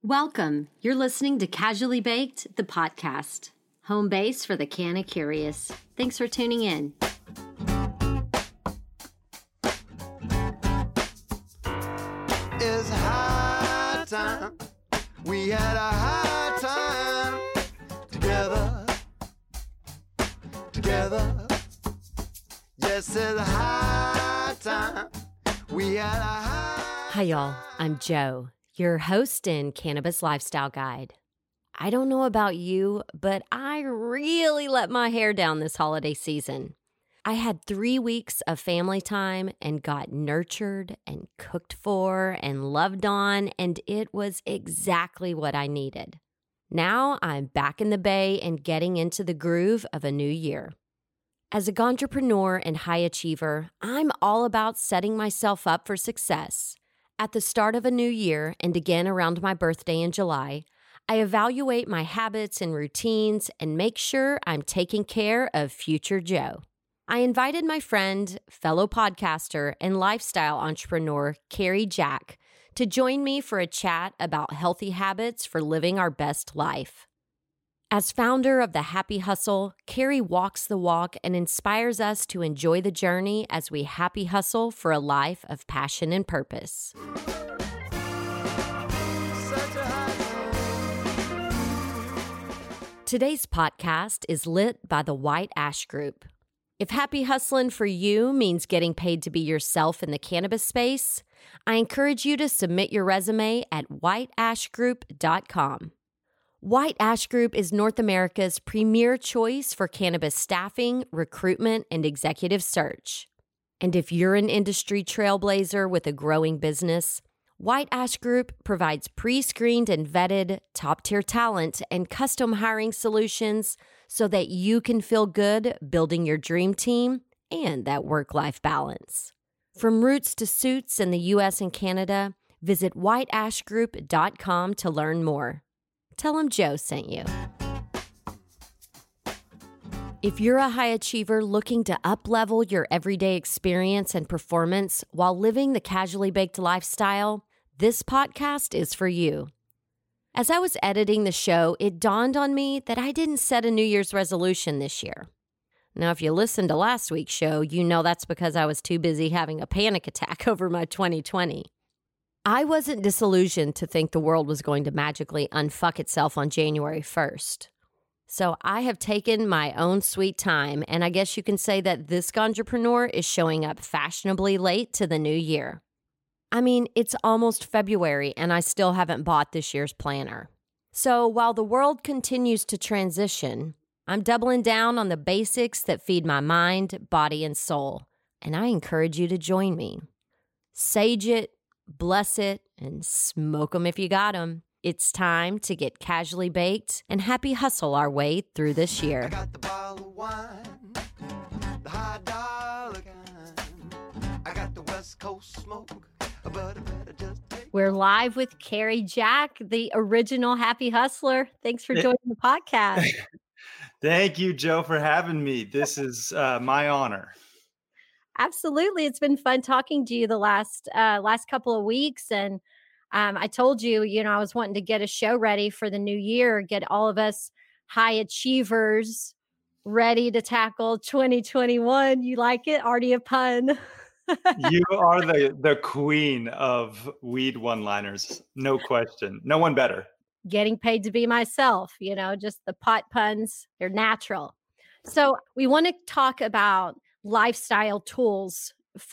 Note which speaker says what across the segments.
Speaker 1: Welcome. You're listening to Casually Baked, the podcast. Home base for the canna curious. Thanks for tuning in.
Speaker 2: It's high time. We had a high time together. Yes, it's high time. We had a high.
Speaker 1: Hi, y'all. I'm Jo, your host and cannabis lifestyle guide. I don't know about you, but I really let my hair down this holiday season. I had 3 weeks of family time and got nurtured and cooked for and loved on, and it was exactly what I needed. Now I'm back in the Bay and getting into the groove of a new year. As a entrepreneur and high achiever, I'm all about setting myself up for success. At the start of a new year, and again around my birthday in July, I evaluate my habits and routines and make sure I'm taking care of future Jo. I invited my friend, fellow podcaster, and lifestyle entrepreneur, Carrie Jack, to join me for a chat about healthy habits for living our best life. As founder of The Happy Hustle, Carrie walks the walk and inspires us to enjoy the journey as we happy hustle for a life of passion and purpose. Today's podcast is lit by the White Ash Group. If happy hustling for you means getting paid to be yourself in the cannabis space, I encourage you to submit your resume at whiteashgroup.com. White Ash Group is North America's premier choice for cannabis staffing, recruitment, and executive search. And if you're an industry trailblazer with a growing business, White Ash Group provides pre-screened and vetted top-tier talent and custom hiring solutions so that you can feel good building your dream team and that work-life balance. From roots to suits in the U.S. and Canada, visit whiteashgroup.com to learn more. Tell them Jo sent you. If you're a high achiever looking to up-level your everyday experience and performance while living the casually baked lifestyle, this podcast is for you. As I was editing the show, it dawned on me that I didn't set a New Year's resolution this year. Now, if you listened to last week's show, you know that's because I was too busy having a panic attack over my 2020. I wasn't disillusioned to think the world was going to magically unfuck itself on January 1st. So I have taken my own sweet time, and I guess you can say that this entrepreneur is showing up fashionably late to the new year. I mean, it's almost February, and I still haven't bought this year's planner. So while the world continues to transition, I'm doubling down on the basics that feed my mind, body, and soul, and I encourage you to join me. Sage it, bless it, and smoke 'em if you got 'em. It's time to get casually baked and happy hustle our way through this year.
Speaker 2: I got the bottle of wine, the high dollar kind. I got the West Coast smoke, but I better just take.
Speaker 1: We're live with Carrie Jack, the original Happy Hustler. Thanks for joining the podcast.
Speaker 3: Thank you, Jo, for having me. This is my honor.
Speaker 1: Absolutely. It's been fun talking to you the last couple of weeks. And I told you, I was wanting to get a show ready for the new year, get all of us high achievers ready to tackle 2021. You like it? Already a pun.
Speaker 3: You are the queen of weed one-liners. No question. No one better.
Speaker 1: Getting paid to be myself, just the pot puns. They're natural. So we want to talk about lifestyle tools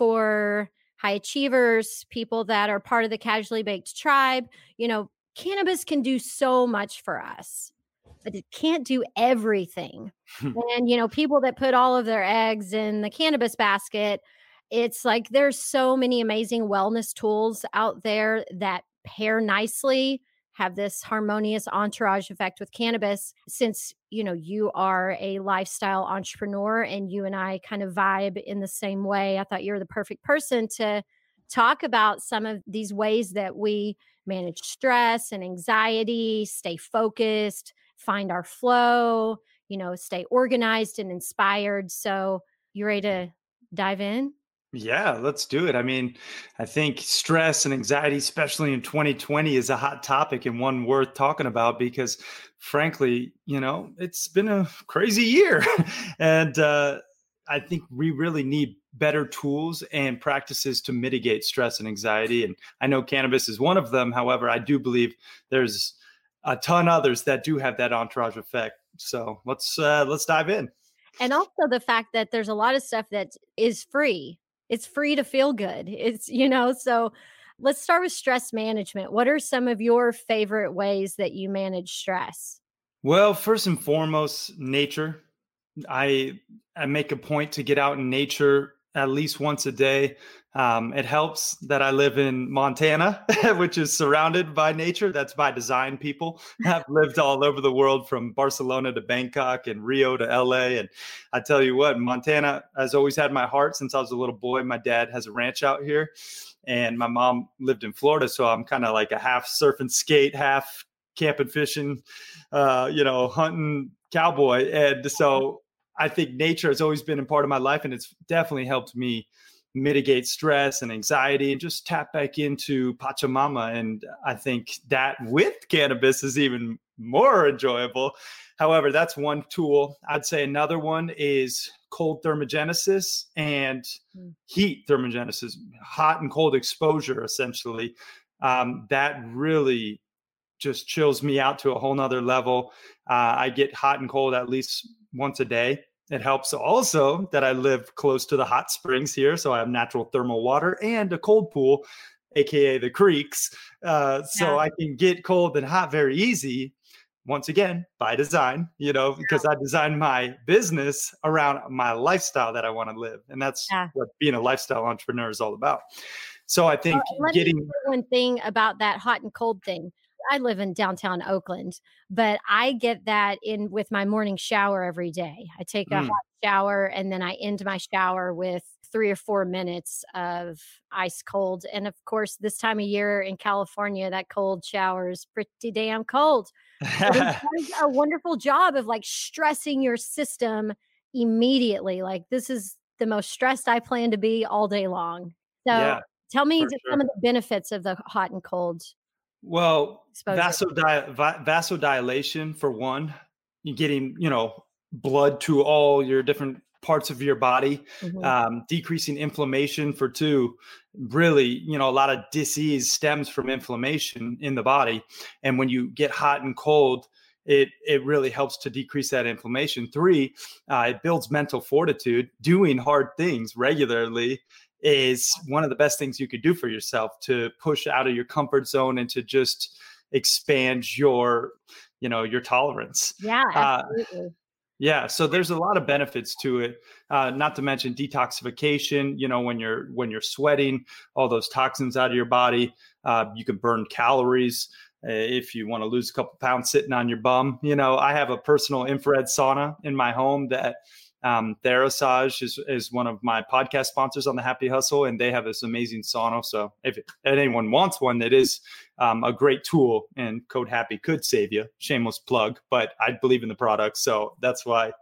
Speaker 1: for high achievers, people that are part of the Casually Baked tribe. Cannabis can do so much for us, but it can't do everything. And, people that put all of their eggs in the cannabis basket, it's like there's so many amazing wellness tools out there that pair nicely, have this harmonious entourage effect with cannabis. Since, you are a lifestyle entrepreneur and you and I kind of vibe in the same way, I thought you were the perfect person to talk about some of these ways that we manage stress and anxiety, stay focused, find our flow, stay organized and inspired. So you ready to dive in?
Speaker 3: Yeah, let's do it. I mean, I think stress and anxiety, especially in 2020, is a hot topic and one worth talking about because, frankly, it's been a crazy year. And I think we really need better tools and practices to mitigate stress and anxiety. And I know cannabis is one of them. However, I do believe there's a ton others that do have that entourage effect. So let's dive in.
Speaker 1: And also the fact that there's a lot of stuff that is free. It's free to feel good. So let's start with stress management. What are some of your favorite ways that you manage stress?
Speaker 3: Well, first and foremost, nature. I make a point to get out in nature at least once a day. It helps that I live in Montana, which is surrounded by nature. That's by design, people. I've lived all over the world from Barcelona to Bangkok and Rio to LA. And I tell you what, Montana has always had my heart since I was a little boy. My dad has a ranch out here and my mom lived in Florida. So I'm kind of like a half surf and skate, half camping, fishing, hunting cowboy. And so I think nature has always been a part of my life, and it's definitely helped me mitigate stress and anxiety and just tap back into Pachamama. And I think that with cannabis is even more enjoyable. However, that's one tool. I'd say another one is cold thermogenesis and heat thermogenesis, hot and cold exposure, essentially. That really just chills me out to a whole nother level. I get hot and cold at least once a day. It helps also that I live close to the hot springs here. So I have natural thermal water and a cold pool, AKA the creeks. So I can get cold and hot very easy. Once again, by design, because I designed my business around my lifestyle that I want to live. And that's what being a lifestyle entrepreneur is all about. So I think
Speaker 1: let me say one thing about that hot and cold thing. I live in downtown Oakland, but I get that in with my morning shower every day. I take a hot shower and then I end my shower with 3 or 4 minutes of ice cold. And of course, this time of year in California, that cold shower is pretty damn cold. It does a wonderful job of like stressing your system immediately. Like this is the most stressed I plan to be all day long. So tell me some of the benefits of the hot and cold.
Speaker 3: Well, vasodilation for one, you're getting, blood to all your different parts of your body, decreasing inflammation for two. Really, a lot of disease stems from inflammation in the body. And when you get hot and cold, it really helps to decrease that inflammation. 3, it builds mental fortitude. Doing hard things regularly is one of the best things you could do for yourself, to push out of your comfort zone and to just expand your tolerance.
Speaker 1: Yeah, absolutely.
Speaker 3: So there's a lot of benefits to it, not to mention detoxification. When you're sweating, all those toxins out of your body, you can burn calories. If you want to lose a couple pounds sitting on your bum, I have a personal infrared sauna in my home that Therasage is one of my podcast sponsors on the Happy Hustle, and they have this amazing sauna. So if anyone wants one, it is a great tool, and code HAPPY could save you. Shameless plug, but I believe in the product. So that's why,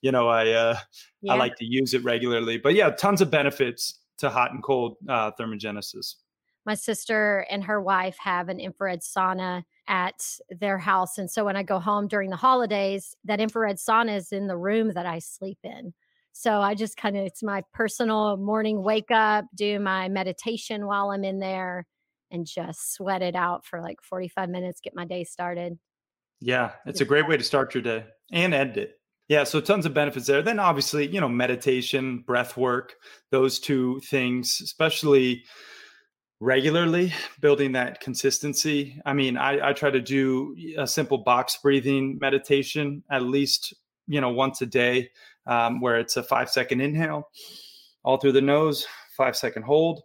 Speaker 3: I like to use it regularly. But tons of benefits to hot and cold thermogenesis.
Speaker 1: My sister and her wife have an infrared sauna at their house. And so when I go home during the holidays, that infrared sauna is in the room that I sleep in. So I just it's my personal morning wake up, do my meditation while I'm in there and just sweat it out for like 45 minutes, get my day started.
Speaker 3: Yeah, it's a great way to start your day and end it. Yeah, so tons of benefits there. Then obviously, meditation, breath work, those two things, especially regularly, building that consistency. I mean, I try to do a simple box breathing meditation at least, once a day, where it's a 5-second inhale all through the nose, 5-second hold,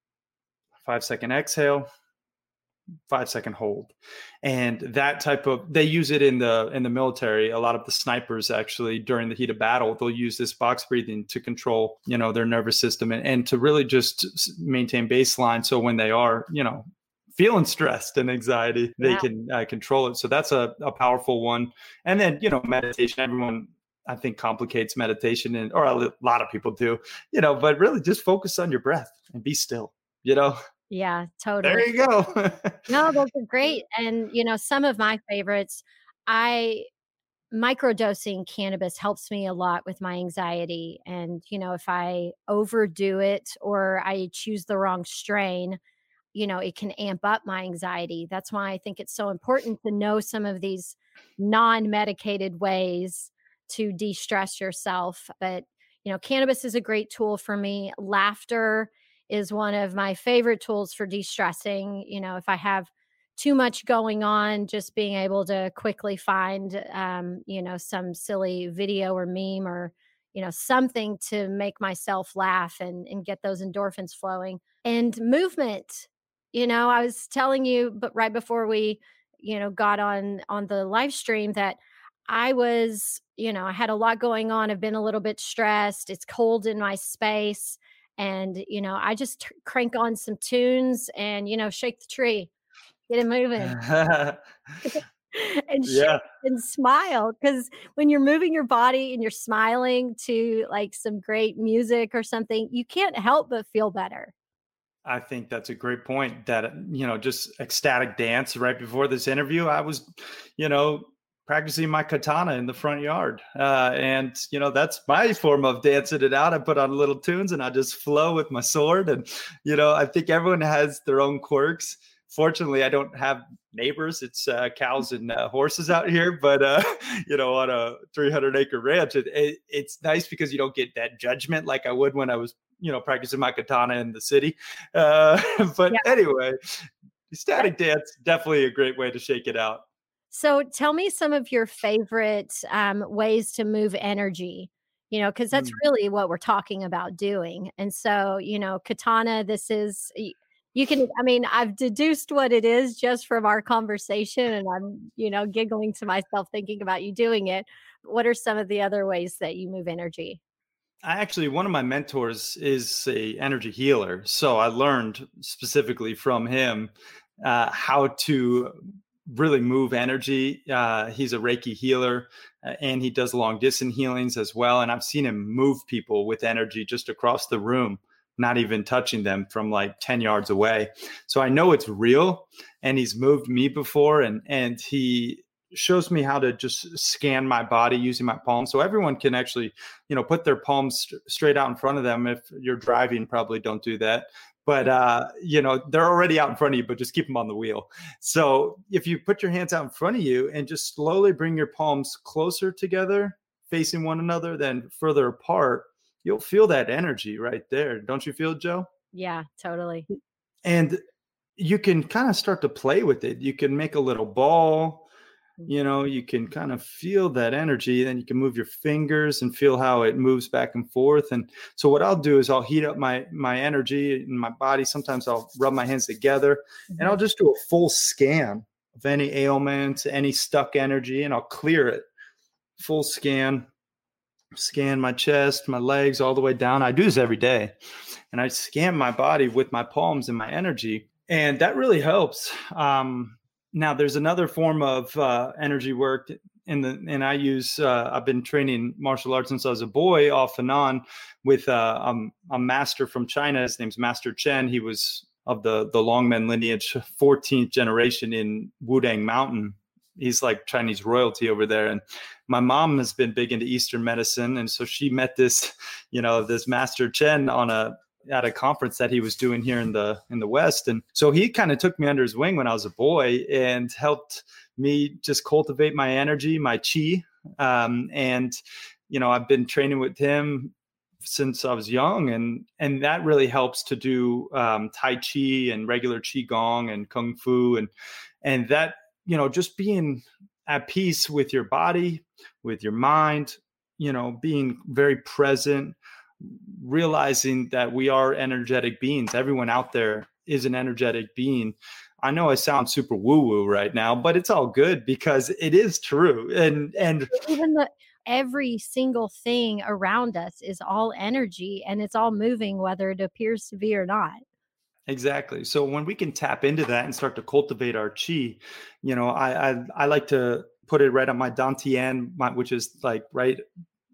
Speaker 3: 5-second exhale, 5-second hold. And that type of, they use it in the military. A lot of the snipers actually during the heat of battle, they'll use this box breathing to control, their nervous system and to really just maintain baseline. So when they are, feeling stressed and anxiety, they can control it. So that's a powerful one. And then, meditation, everyone I think complicates meditation, and or a lot of people do, but really just focus on your breath and be still, you know.
Speaker 1: Yeah, totally.
Speaker 3: There you go.
Speaker 1: No, those are great. And, some of my favorites, I microdosing cannabis helps me a lot with my anxiety. And, if I overdo it or I choose the wrong strain, it can amp up my anxiety. That's why I think it's so important to know some of these non-medicated ways to de-stress yourself. But, cannabis is a great tool for me. Laughter is one of my favorite tools for de-stressing. If I have too much going on, just being able to quickly find, some silly video or meme or, something to make myself laugh and get those endorphins flowing. And movement. I was telling you, but right before we, got on the live stream that I was, I had a lot going on. I've been a little bit stressed. It's cold in my space. And, I just crank on some tunes and, shake the tree, get it moving and shake
Speaker 3: Yeah.
Speaker 1: and smile. Because when you're moving your body and you're smiling to like some great music or something, you can't help but feel better.
Speaker 3: I think that's a great point that, just ecstatic dance right before this interview. I was, practicing my katana in the front yard. And, that's my form of dancing it out. I put on little tunes and I just flow with my sword. And, I think everyone has their own quirks. Fortunately, I don't have neighbors. It's cows and horses out here, but on a 300-acre ranch, it's nice because you don't get that judgment like I would when I was, practicing my katana in the city. But anyway, static dance, definitely a great way to shake it out.
Speaker 1: So tell me some of your favorite ways to move energy, because that's really what we're talking about doing. And so, katana, this is, I've deduced what it is just from our conversation, and I'm, giggling to myself thinking about you doing it. What are some of the other ways that you move energy?
Speaker 3: One of my mentors is a energy healer. So I learned specifically from him how to really move energy. He's a Reiki healer and he does long distance healings as well. And I've seen him move people with energy just across the room, not even touching them from like 10 yards away. So I know it's real, and he's moved me before, and he shows me how to just scan my body using my palms. So everyone can actually, put their palms straight out in front of them. If you're driving, probably don't do that. But, they're already out in front of you, but just keep them on the wheel. So if you put your hands out in front of you and just slowly bring your palms closer together, facing one another, then further apart, you'll feel that energy right there. Don't you feel it, Joe?
Speaker 1: Yeah, totally.
Speaker 3: And you can kind of start to play with it. You can make a little ball. You can kind of feel that energy. Then you can move your fingers and feel how it moves back and forth. And so what I'll do is I'll heat up my energy in my body. Sometimes I'll rub my hands together and I'll just do a full scan of any ailments, any stuck energy, and I'll clear it. Full scan my chest, my legs, all the way down. I do this every day. And I scan my body with my palms and my energy. And that really helps. Now, there's another form of energy work, and I use. I've been training martial arts since I was a boy, off and on, with a master from China. His name's Master Chen. He was of the Longmen lineage, 14th generation in Wudang Mountain. He's like Chinese royalty over there. And my mom has been big into Eastern medicine, and so she met this Master Chen at a conference that he was doing here in the West. And so he kind of took me under his wing when I was a boy and helped me just cultivate my energy, my chi. And I've been training with him since I was young, and that really helps to do Tai Chi and regular Qi Gong and Kung Fu, and that, just being at peace with your body, with your mind, being very present, realizing that we are energetic beings. Everyone out there is an energetic being. I know I sound super woo-woo right now, but it's all good because it is true. And
Speaker 1: even every single thing around us is all energy, and it's all moving, whether it appears to be or not.
Speaker 3: Exactly. So when we can tap into that and start to cultivate our chi, I like to put it right on my dantian, which is like right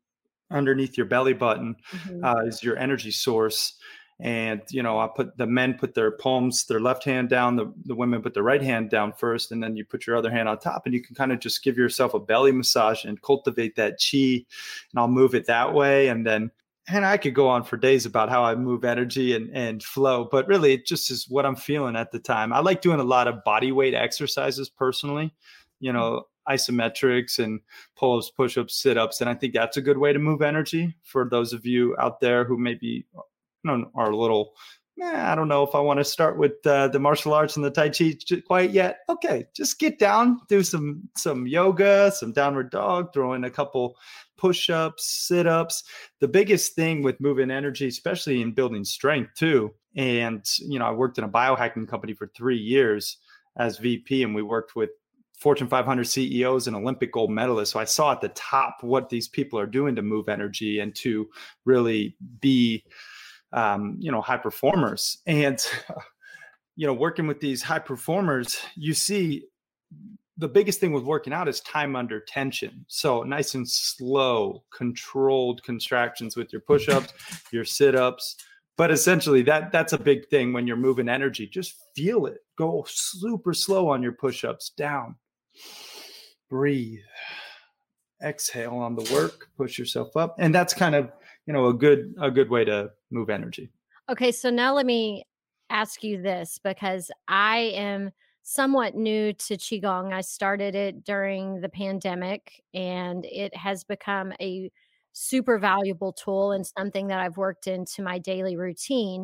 Speaker 3: underneath your belly button
Speaker 1: Mhm.
Speaker 3: is your energy source. And, the men put their palms, their left hand down, the women put their right hand down first, and then you put your other hand on top, and you can kind of just give yourself a belly massage and cultivate that chi. And I'll move it that way. And I could go on for days about how I move energy and flow, but really it just is what I'm feeling at the time. I like doing a lot of body weight exercises personally, isometrics and pull-ups, push-ups, sit-ups. And I think that's a good way to move energy for those of you out there who maybe are a little, I don't know if I want to start with the martial arts and the Tai Chi quite yet. Okay, just get down, do some yoga, some downward dog, throw in a couple push-ups, sit-ups. The biggest thing with moving energy, especially in building strength too. And, I worked in a biohacking company for 3 years as VP, and we worked with Fortune 500 CEOs and Olympic gold medalists. So I saw at the top what these people are doing to move energy and to really be, high performers. And, working with these high performers, you see the biggest thing with working out is time under tension. So nice and slow, controlled contractions with your push-ups, your sit-ups. But essentially that's a big thing when you're moving energy. Just feel it. Go super slow on your push-ups, down. Breathe. Exhale on the work, push yourself up. And that's kind of, a good way to move energy.
Speaker 1: Okay, so now let me ask you this, because I am somewhat new to Qigong. I started it during the pandemic, and it has become a super valuable tool and something that I've worked into my daily routine.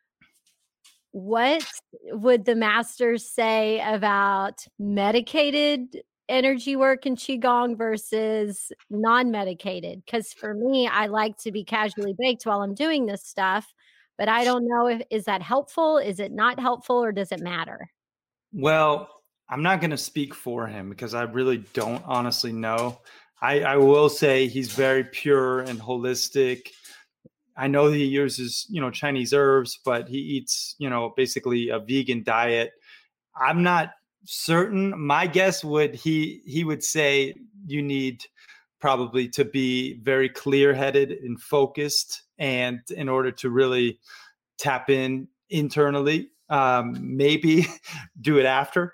Speaker 1: What would the masters say about medicated energy work in Qigong versus non-medicated? Because for me, I like to be casually baked while I'm doing this stuff, but I don't know is that helpful? Is it not helpful, or does it matter?
Speaker 3: Well, I'm not going to speak for him because I really don't honestly know. I will say he's very pure and holistic. I know he uses, Chinese herbs, but he eats, basically a vegan diet. I'm not certain. My guess would he would say you need probably to be very clear-headed and focused, and in order to really tap in internally, maybe do it after.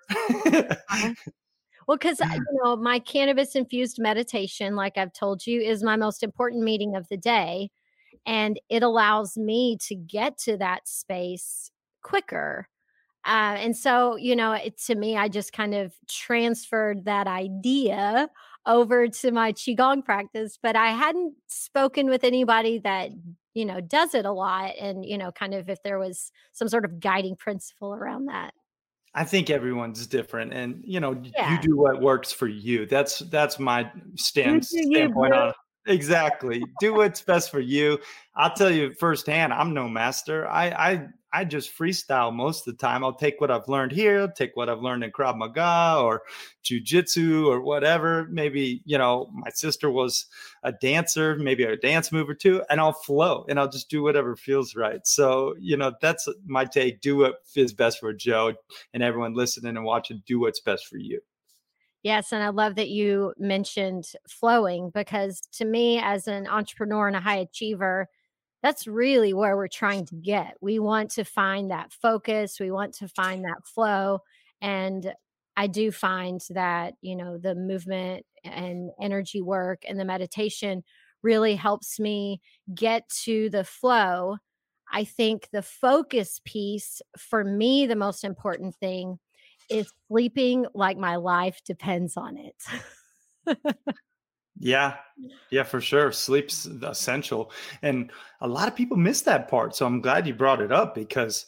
Speaker 1: Well, because my cannabis infused meditation, like I've told you, is my most important meeting of the day, and it allows me to get to that space quicker. And so, to me, I just kind of transferred that idea over to my Qigong practice, but I hadn't spoken with anybody that, does it a lot. And, kind of if there was some sort of guiding principle around that.
Speaker 3: I think everyone's different, and you
Speaker 1: Yeah.
Speaker 3: do what works for you. That's my
Speaker 1: You do you,
Speaker 3: standpoint
Speaker 1: bro.
Speaker 3: on it. Exactly. Do what's best for you. I'll tell you firsthand, I'm no master. I just freestyle most of the time. I'll take what I've learned here, take what I've learned in Krav Maga or jujitsu or whatever. Maybe, my sister was a dancer, maybe a dance move or two, and I'll flow and I'll just do whatever feels right. So, that's my take. Do what is best for Joe, and everyone listening and watching, do what's best for you.
Speaker 1: Yes, and I love that you mentioned flowing, because to me, as an entrepreneur and a high achiever, that's really where we're trying to get. We want to find that focus, we want to find that flow. And I do find that, the movement and energy work and the meditation really helps me get to the flow. I think the focus piece, for me, the most important thing is sleeping like my life depends on it.
Speaker 3: Yeah. Yeah, for sure. Sleep's essential. And a lot of people miss that part. So I'm glad you brought it up because,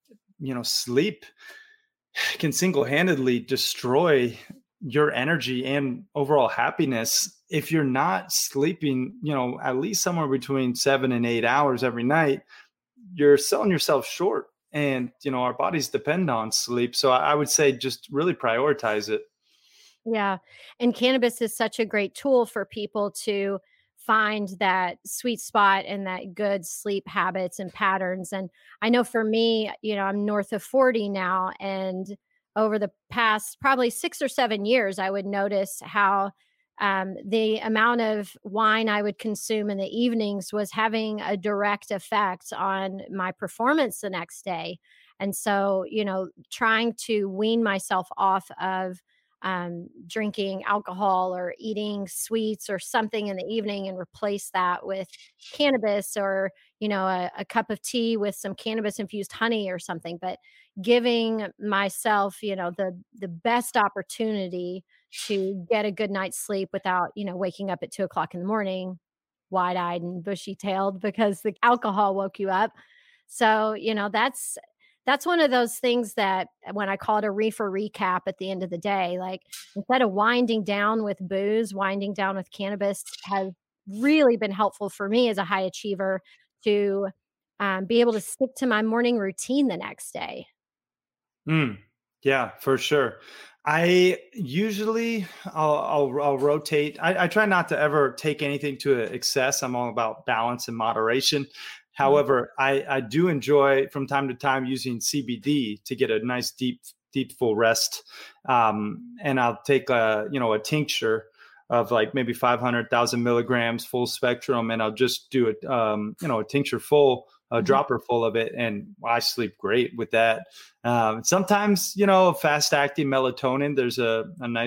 Speaker 3: sleep can single-handedly destroy your energy and overall happiness. If you're not sleeping, at least somewhere between 7 and 8 hours every night, you're selling yourself short. And, our bodies depend on sleep. So I would say just really prioritize it.
Speaker 1: Yeah. And cannabis is such a great tool for people to find that sweet spot and that good sleep habits and patterns. And I know for me, I'm north of 40 now. And over the past probably 6 or 7 years, I would notice how
Speaker 4: the amount of wine I would consume in the evenings was having a direct effect on my performance the next day. And so, trying to wean myself off of drinking alcohol or eating sweets or something in the evening and replace that with cannabis or, a cup of tea with some cannabis infused honey or something. But giving myself, the best opportunity to get a good night's sleep without, waking up at 2 o'clock in the morning, wide eyed and bushy tailed because the alcohol woke you up. So, that's one of those things that when I call it a reefer recap at the end of the day, like instead of winding down with booze, winding down with cannabis has really been helpful for me as a high achiever to be able to stick to my morning routine the next day.
Speaker 3: Yeah, for sure. I usually I'll rotate. I try not to ever take anything to excess. I'm all about balance and moderation. However, I do enjoy from time to time using CBD to get a nice deep full rest. And I'll take a tincture of like maybe 500,000 milligrams full spectrum, and I'll just do it, a tincture full, a dropper full of it, and I sleep great with that. Sometimes, fast acting melatonin, there's a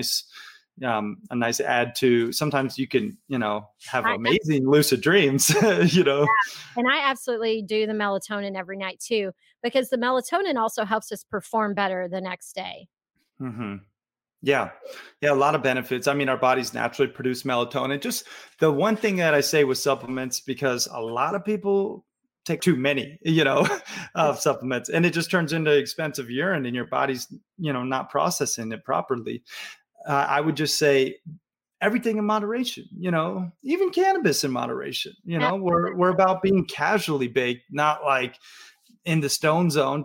Speaker 3: nice add to. Sometimes you can, have amazing lucid dreams, Yeah.
Speaker 4: And I absolutely do the melatonin every night too, because the melatonin also helps us perform better the next day.
Speaker 3: Mm-hmm. Yeah. A lot of benefits. I mean, our bodies naturally produce melatonin. Just the one thing that I say with supplements, because a lot of people take too many, of supplements, and it just turns into expensive urine and your body's, not processing it properly. I would just say everything in moderation, even cannabis in moderation, we're about being casually baked, not like in the stone zone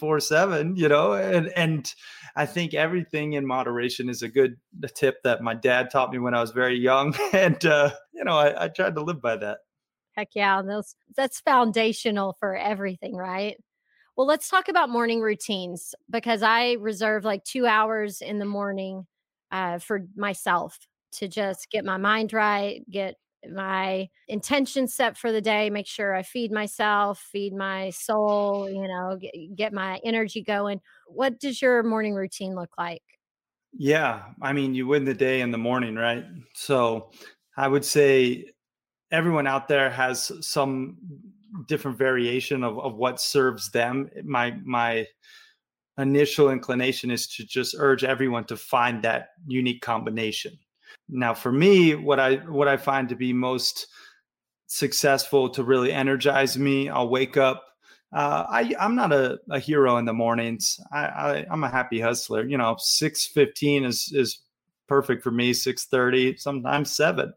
Speaker 3: 24/7, and I think everything in moderation is a good tip that my dad taught me when I was very young. And, I tried to live by that.
Speaker 4: Heck yeah. That's foundational for everything, right? Well, let's talk about morning routines, because I reserve like 2 hours in the morning for myself to just get my mind right, get my intention set for the day, make sure I feed myself, feed my soul, get my energy going. What does your morning routine look like?
Speaker 3: Yeah. I mean, you win the day in the morning, right? So I would say everyone out there has some different variation of what serves them. My initial inclination is to just urge everyone to find that unique combination. Now, for me, what I find to be most successful to really energize me, I'll wake up. I'm not a hero in the mornings. I'm a happy hustler. 6:15 is perfect for me. 6:30, sometimes 7.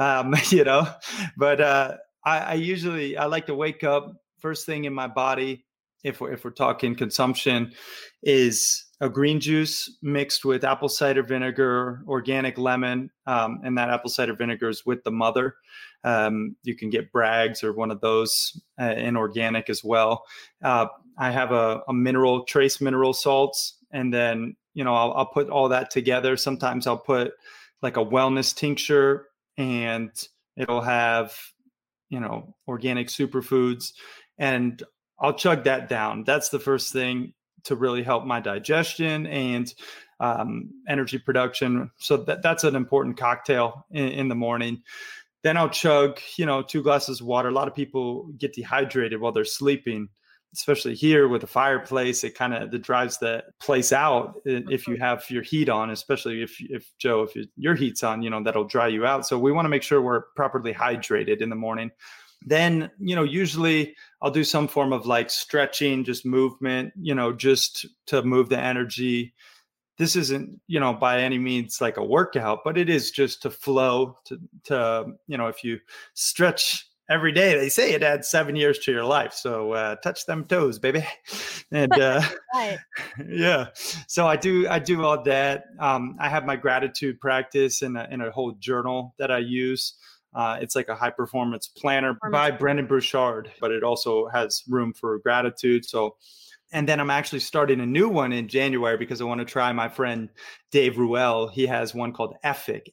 Speaker 3: But I like to wake up first thing in my body. If we're talking consumption, is a green juice mixed with apple cider vinegar, organic lemon, and that apple cider vinegar is with the mother. You can get Bragg's or one of those in organic as well. I have a trace mineral salts, and then I'll put all that together. Sometimes I'll put like a wellness tincture, and it'll have organic superfoods, and I'll chug that down. That's the first thing to really help my digestion and energy production. So that's an important cocktail in the morning. Then I'll chug, 2 glasses of water. A lot of people get dehydrated while they're sleeping, especially here with the fireplace. It drives the place out if you have your heat on, especially if your heat's on, that'll dry you out. So we want to make sure we're properly hydrated in the morning. Then, usually I'll do some form of like stretching, just movement, just to move the energy. This isn't, by any means like a workout, but it is just to flow to if you stretch every day, they say it adds 7 years to your life. So touch them toes, baby. And
Speaker 4: Right.
Speaker 3: Yeah. So I do all that. I have my gratitude practice in a whole journal that I use. It's like a high performance planner by Brendan Burchard, but it also has room for gratitude. So And then I'm actually starting a new one in January because I want to try my friend Dave Ruel. He has one called Effic,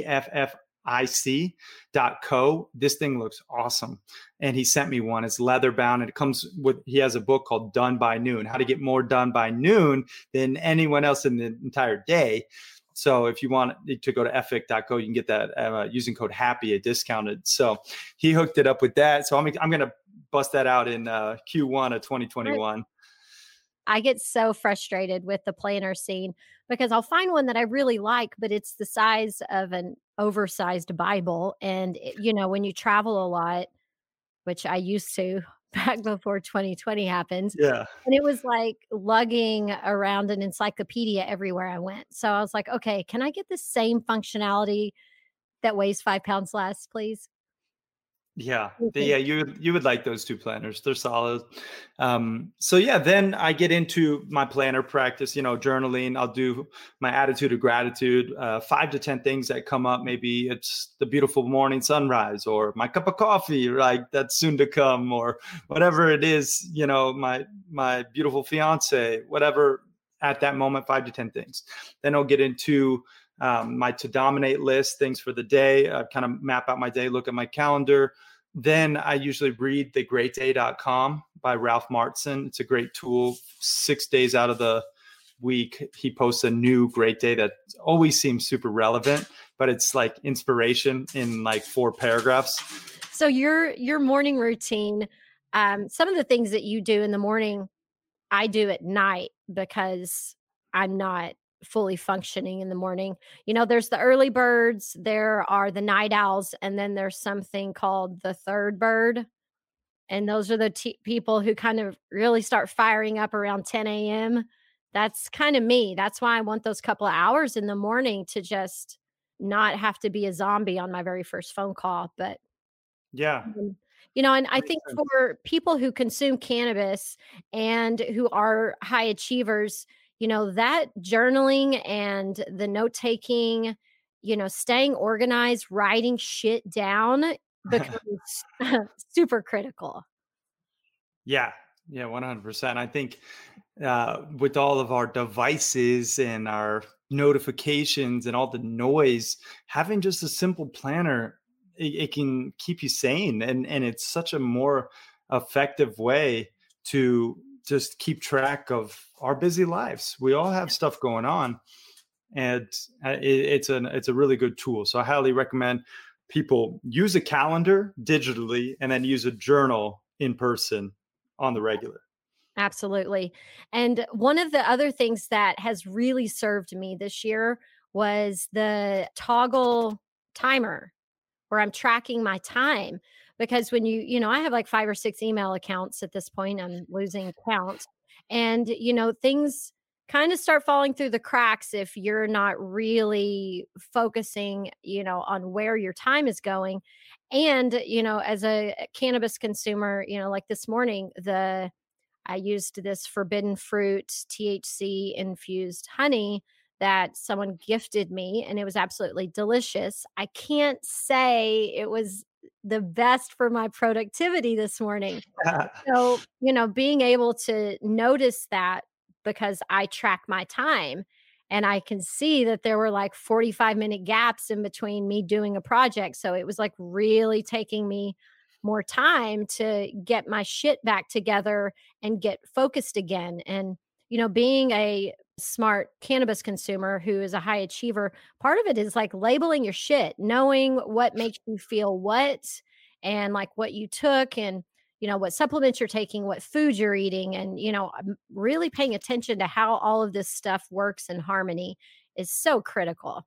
Speaker 3: EFFIC.co. This thing looks awesome. And he sent me one. It's leather bound, and it comes with, he has a book called Done by Noon, how to get more done by noon than anyone else in the entire day. So if you want to go to effic.co, you can get that using code HAPPY, discounted. So he hooked it up with that. So I'm going to bust that out in Q1 of 2021.
Speaker 4: I get so frustrated with the planner scene because I'll find one that I really like, but it's the size of an oversized Bible. And, when you travel a lot, which I used to back before 2020 happened.
Speaker 3: Yeah.
Speaker 4: And it was like lugging around an encyclopedia everywhere I went. So I was like, okay, can I get the same functionality that weighs 5 pounds less, please?
Speaker 3: Yeah. You would like those two planners. They're solid. So yeah, then I get into my planner practice, journaling. I'll do my attitude of gratitude, 5 to 10 things that come up. Maybe it's the beautiful morning sunrise, or my cup of coffee, right? That's soon to come, or whatever it is, my beautiful fiance, whatever at that moment, 5 to 10 things. Then I'll get into my to dominate list, things for the day. I kind of map out my day, look at my calendar. Then I usually read thegreatday.com by Ralph Martson. It's a great tool. 6 days out of the week, he posts a new great day that always seems super relevant, but it's like inspiration in like 4 paragraphs.
Speaker 4: So your morning routine, some of the things that you do in the morning, I do at night because I'm not fully functioning in the morning. There's the early birds, there are the night owls, and then there's something called the third bird. And those are the people who kind of really start firing up around 10 a.m. That's kind of me. That's why I want those couple of hours in the morning to just not have to be a zombie on my very first phone call. But
Speaker 3: yeah.
Speaker 4: And I think for people who consume cannabis and who are high achievers, that journaling and the note taking, staying organized, writing shit down becomes super critical.
Speaker 3: Yeah. Yeah. 100%. I think with all of our devices and our notifications and all the noise, having just a simple planner, it can keep you sane. And it's such a more effective way to just keep track of our busy lives. We all have stuff going on, and it's a really good tool. So I highly recommend people use a calendar digitally and then use a journal in person on the regular.
Speaker 4: Absolutely. And one of the other things that has really served me this year was the Toggl timer, where I'm tracking my time. Because when I have like 5 or 6 email accounts at this point, I'm losing count. And, things kind of start falling through the cracks if you're not really focusing, on where your time is going. And, as a cannabis consumer, like this morning, I used this forbidden fruit THC infused honey that someone gifted me, and it was absolutely delicious. I can't say it was the best for my productivity this morning. So, being able to notice that, because I track my time and I can see that there were like 45-minute gaps in between me doing a project. So it was like really taking me more time to get my shit back together and get focused again. And, being a smart cannabis consumer who is a high achiever, part of it is like labeling your shit, knowing what makes you feel what, and like what you took, and what supplements you're taking, what food you're eating, and really paying attention to how all of this stuff works in harmony is so critical.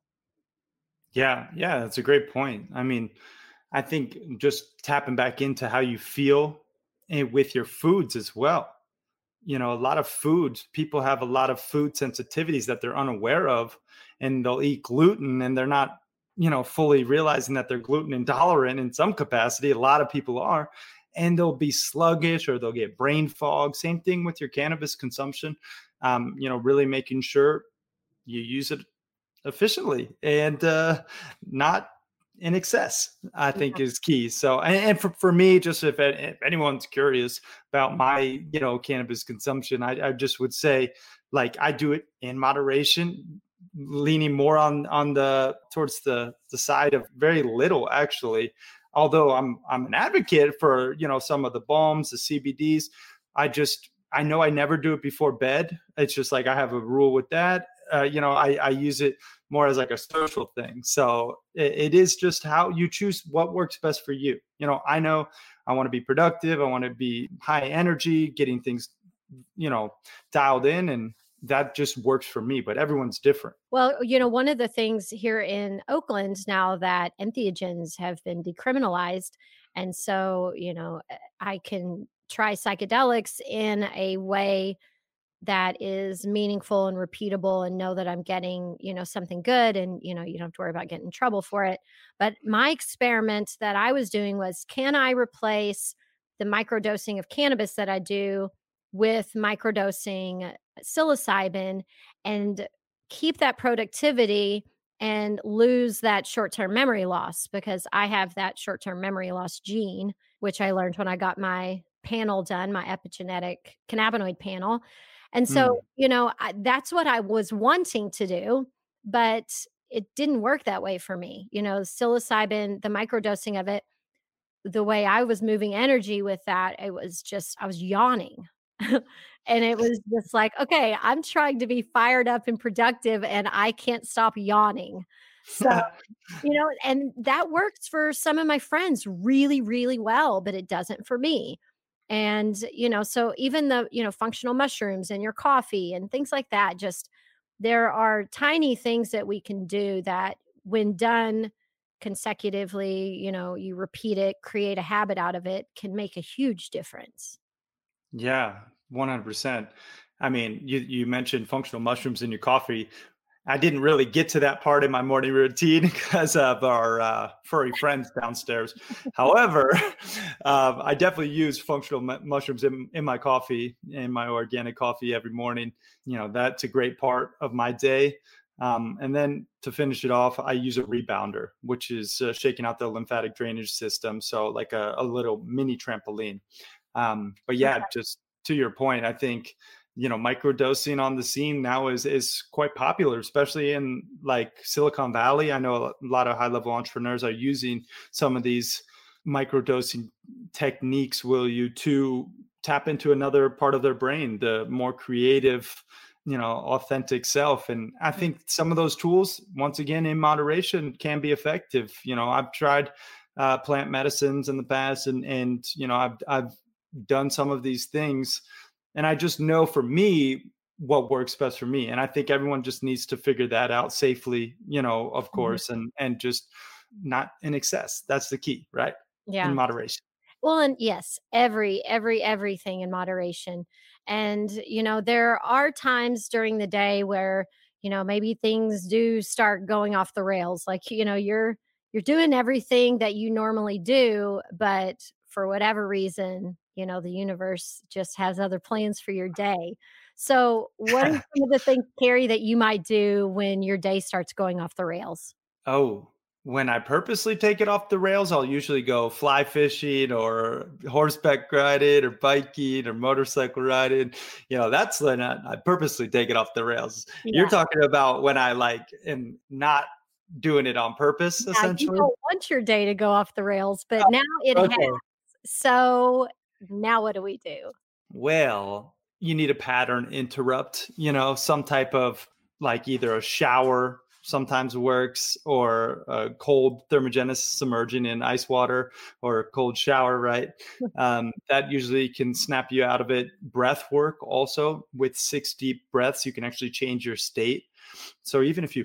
Speaker 3: Yeah, that's a great point. I mean, I think just tapping back into how you feel with your foods as well. A lot of foods, people have a lot of food sensitivities that they're unaware of, and they'll eat gluten and they're not, fully realizing that they're gluten intolerant in some capacity. A lot of people are, and they'll be sluggish or they'll get brain fog. Same thing with your cannabis consumption. Really making sure you use it efficiently and not in excess, I think is key. So, and for me, just if anyone's curious about my, cannabis consumption, I just would say, like, I do it in moderation, leaning more on towards the side of very little, actually. Although I'm an advocate for, some of the balms, the CBDs, I know I never do it before bed. It's just like I have a rule with that. I use it more as like a social thing. So it is just how you choose what works best for you. I know I want to be productive. I want to be high energy, getting things, dialed in, and that just works for me, but everyone's different.
Speaker 4: Well, one of the things here in Oakland now that entheogens have been decriminalized. And so, I can try psychedelics in a way that is meaningful and repeatable and know that I'm getting, something good, and, you don't have to worry about getting in trouble for it. But my experiment that I was doing was, can I replace the microdosing of cannabis that I do with microdosing psilocybin and keep that productivity and lose that short-term memory loss? Because I have that short-term memory loss gene, which I learned when I got my panel done, my epigenetic cannabinoid panel. And so, that's what I was wanting to do, but it didn't work that way for me. Psilocybin, the microdosing of it, the way I was moving energy with that, it was just, I was yawning. And it was just like, okay, I'm trying to be fired up and productive, and I can't stop yawning. So, and that works for some of my friends really, really well, but it doesn't for me. And, so even the, functional mushrooms in your coffee and things like that, just there are tiny things that we can do that when done consecutively, you repeat it, create a habit out of it, can make a huge difference.
Speaker 3: Yeah, 100%. I mean, you mentioned functional mushrooms in your coffee. I didn't really get to that part in my morning routine because of our furry friends downstairs. However, I definitely use functional mushrooms in my coffee, in my organic coffee every morning. That's a great part of my day. And then to finish it off, I use a rebounder, which is shaking out the lymphatic drainage system. So like a little mini trampoline. But yeah, just to your point, I think, microdosing on the scene now is quite popular, especially in like Silicon Valley. I know a lot of high level entrepreneurs are using some of these microdosing techniques, to tap into another part of their brain, the more creative, authentic self. And I think some of those tools, once again, in moderation, can be effective. I've tried plant medicines in the past, and I've done some of these things, and I just know for me what works best for me. And I think everyone just needs to figure that out safely, of course, and just not in excess. That's the key, right?
Speaker 4: Yeah.
Speaker 3: In moderation.
Speaker 4: Well, and yes, everything in moderation. And, there are times during the day where, maybe things do start going off the rails. Like, you're doing everything that you normally do, but for whatever reason, the universe just has other plans for your day. So what are some of the things, Carey, that you might do when your day starts going off the rails?
Speaker 3: Oh, when I purposely take it off the rails, I'll usually go fly fishing or horseback riding or biking or motorcycle riding. That's when I purposely take it off the rails. Yeah. You're talking about when I am not doing it on purpose, essentially.
Speaker 4: You don't want your day to go off the rails, but now it has. So now what do we do?
Speaker 3: Well, you need a pattern interrupt, some type of either a shower sometimes works, or a cold thermogenesis, submerging in ice water, or a cold shower, right? That usually can snap you out of it. Breath work also, with 6 deep breaths, you can actually change your state. So even if you,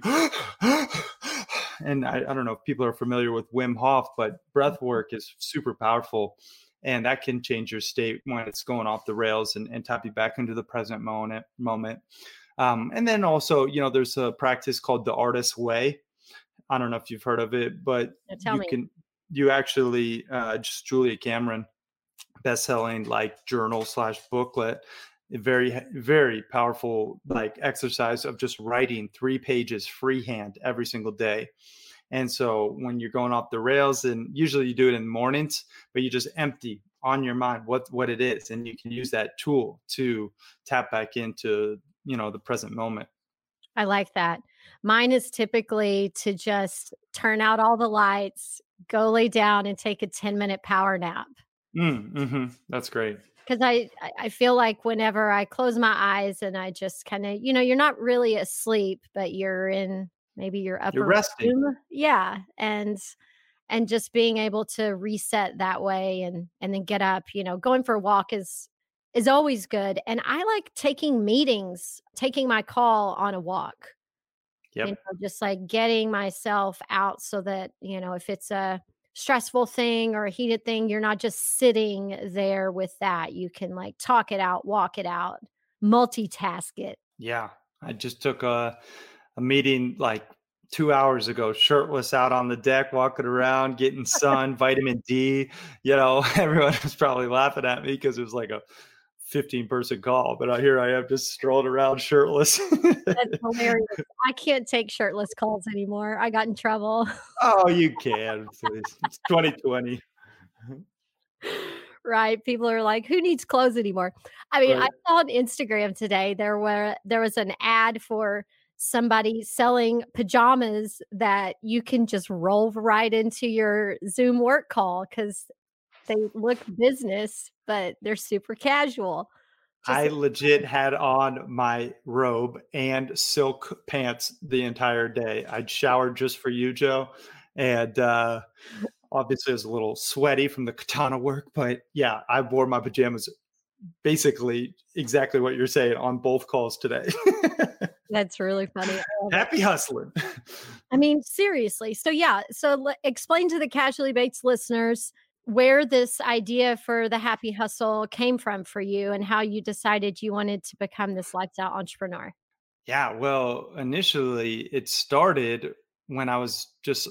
Speaker 3: and I don't know if people are familiar with Wim Hof, but breath work is super powerful. And that can change your state when it's going off the rails and tap you back into the present moment. And then also, there's a practice called the Artist's Way. I don't know if you've heard of it, but you actually, just Julia Cameron, best-selling journal/booklet, a very, very powerful exercise of just writing 3 pages freehand every single day. And so when you're going off the rails, and usually you do it in the mornings, but you just empty on your mind what it is. And you can use that tool to tap back into, the present moment.
Speaker 4: I like that. Mine is typically to just turn out all the lights, go lay down and take a 10-minute power nap.
Speaker 3: That's great.
Speaker 4: Because I feel like whenever I close my eyes and I just kind of, you're not really asleep, but you're in maybe your upper
Speaker 3: You're resting.
Speaker 4: room. Yeah. And just being able to reset that way and then get up, going for a walk is always good. And I like taking my call on a walk.
Speaker 3: Yep.
Speaker 4: Just like getting myself out so that, if it's a stressful thing or a heated thing, you're not just sitting there with that. You can like talk it out, walk it out, multitask it.
Speaker 3: Yeah. I just took a meeting like 2 hours ago, shirtless out on the deck, walking around, getting sun, vitamin D. Everyone was probably laughing at me because it was like a 15-person call, but here I am just strolling around shirtless.
Speaker 4: That's hilarious. I can't take shirtless calls anymore. I got in trouble.
Speaker 3: Oh, you can. It's 2020.
Speaker 4: Right. People are like, who needs clothes anymore? I mean,
Speaker 3: Right.
Speaker 4: I saw on Instagram today, there was an ad for somebody selling pajamas that you can just roll right into your Zoom work call because they look business, but they're super casual.
Speaker 3: I legit had on my robe and silk pants the entire day. I'd showered just for you, Joe. And obviously it was a little sweaty from the katana work, but yeah, I wore my pajamas basically exactly what you're saying on both calls today.
Speaker 4: That's really funny.
Speaker 3: Happy hustling.
Speaker 4: I mean, seriously. So yeah, explain to the Casually Baked listeners where this idea for the Happy Hustle came from for you and how you decided you wanted to become this lifestyle entrepreneur.
Speaker 3: Yeah, well, initially it started when I was just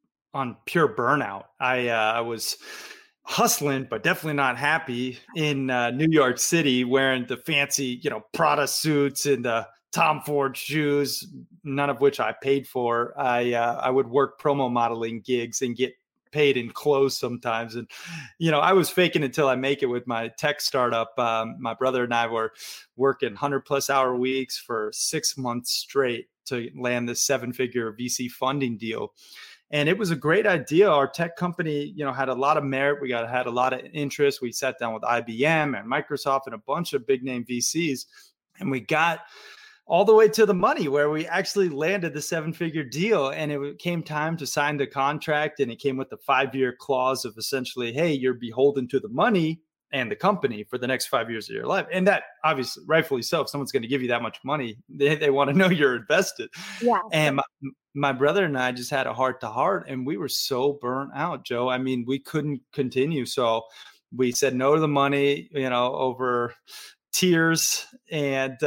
Speaker 3: on pure burnout. I was hustling, but definitely not happy in New York City, wearing the fancy, Prada suits and the Tom Ford shoes, none of which I paid for. I would work promo modeling gigs and get paid in clothes sometimes. And, I was faking until I make it with my tech startup. My brother and I were working 100+ hour weeks for 6 months straight to land this 7-figure VC funding deal. And it was a great idea. Our tech company, had a lot of merit. We had a lot of interest. We sat down with IBM and Microsoft and a bunch of big name VCs, and we got all the way to the money where we actually landed the 7-figure deal. And it came time to sign the contract, and it came with a 5-year clause of essentially, hey, you're beholden to the money and the company for the next 5 years of your life. And that obviously, rightfully so, if someone's going to give you that much money, they want to know you're invested.
Speaker 4: Yeah.
Speaker 3: And my brother and I just had a heart to heart, and we were so burnt out, Joe. I mean, we couldn't continue. So we said no to the money, over tears. And,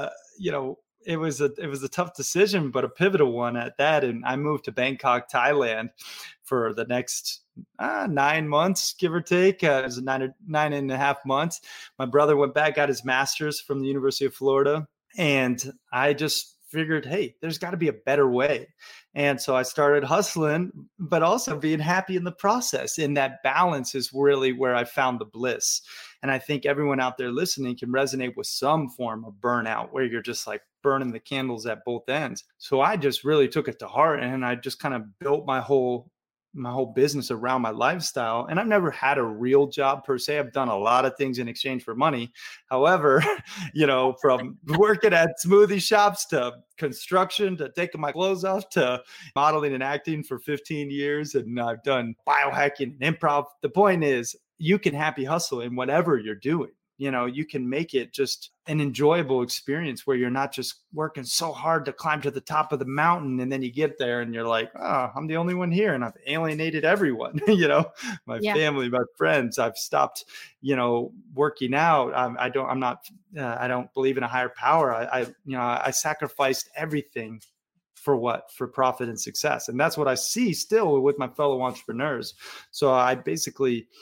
Speaker 3: it was a tough decision, but a pivotal one at that. And I moved to Bangkok, Thailand for the next 9 months, give or take. It was 9.5 months. My brother went back, got his master's from the University of Florida. And I just figured, hey, there's got to be a better way. And so I started hustling, but also being happy in the process. And that balance is really where I found the bliss. And I think everyone out there listening can resonate with some form of burnout where you're just like burning the candles at both ends. So I just really took it to heart, and I just kind of built my whole business around my lifestyle. And I've never had a real job per se. I've done a lot of things in exchange for money. However, from working at smoothie shops to construction to taking my clothes off to modeling and acting for 15 years. And I've done biohacking and improv. The point is, you can happy hustle in whatever you're doing. You can make it just an enjoyable experience where you're not just working so hard to climb to the top of the mountain. And then you get there and you're like, oh, I'm the only one here. And I've alienated everyone, my family, my friends. I've stopped, working out. I don't believe in a higher power. I sacrificed everything for what? For profit and success. And that's what I see still with my fellow entrepreneurs. So I basically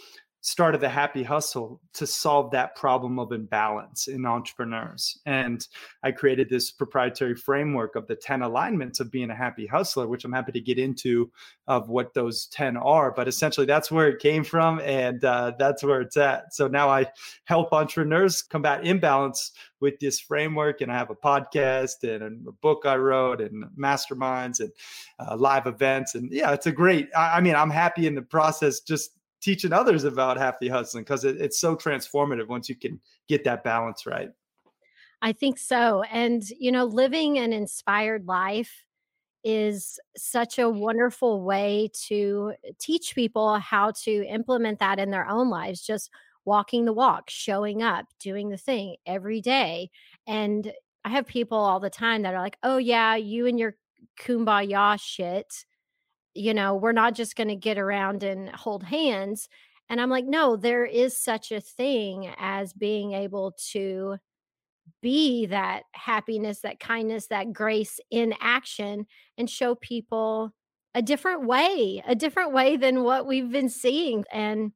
Speaker 3: started the Happy Hustle to solve that problem of imbalance in entrepreneurs. And I created this proprietary framework of the 10 alignments of being a happy hustler, which I'm happy to get into of what those 10 are. But essentially, that's where it came from, and that's where it's at. So now I help entrepreneurs combat imbalance with this framework, and I have a podcast and a book I wrote and masterminds and live events. And yeah, it's a great, I mean, I'm happy in the process just teaching others about happy hustling, because it's so transformative once you can get that balance right.
Speaker 4: I think so. And, living an inspired life is such a wonderful way to teach people how to implement that in their own lives, just walking the walk, showing up, doing the thing every day. And I have people all the time that are like, oh, yeah, you and your kumbaya shit, we're not just going to get around and hold hands. And I'm like, no, there is such a thing as being able to be that happiness, that kindness, that grace in action, and show people a different way than what we've been seeing. And,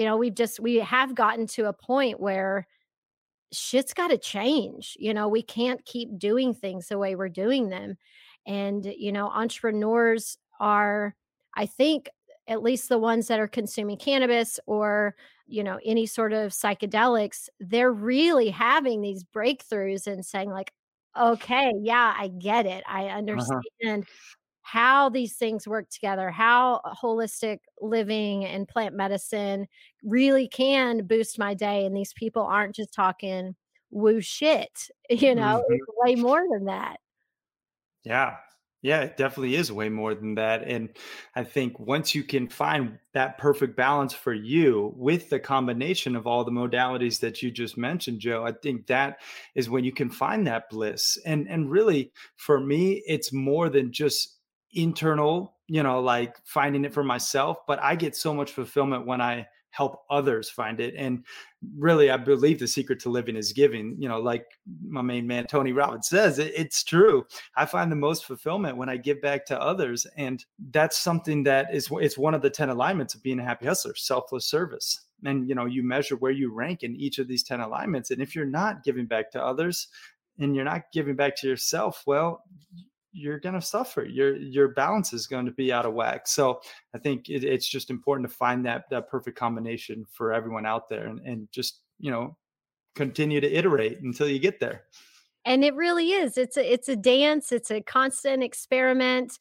Speaker 4: we have gotten to a point where shit's got to change. We can't keep doing things the way we're doing them. And, entrepreneurs are, I think, at least the ones that are consuming cannabis or, any sort of psychedelics, they're really having these breakthroughs and saying like, okay, yeah, I get it. I understand how these things work together, how holistic living and plant medicine really can boost my day. And these people aren't just talking woo shit, it's way more than that.
Speaker 3: Yeah. Yeah, it definitely is way more than that. And I think once you can find that perfect balance for you with the combination of all the modalities that you just mentioned, Joe, I think that is when you can find that bliss. And really, for me, it's more than just internal, like finding it for myself, but I get so much fulfillment when I help others find it. And really, I believe the secret to living is giving, like my main man, Tony Robbins says, it's true. I find the most fulfillment when I give back to others. And that's something that it's one of the 10 alignments of being a happy hustler, selfless service. And, you measure where you rank in each of these 10 alignments. And if you're not giving back to others and you're not giving back to yourself, well, you're going to suffer. Your balance is going to be out of whack. So I think it's just important to find that perfect combination for everyone out there, and just, continue to iterate until you get there.
Speaker 4: And it really is. It's a dance. It's a constant experiment.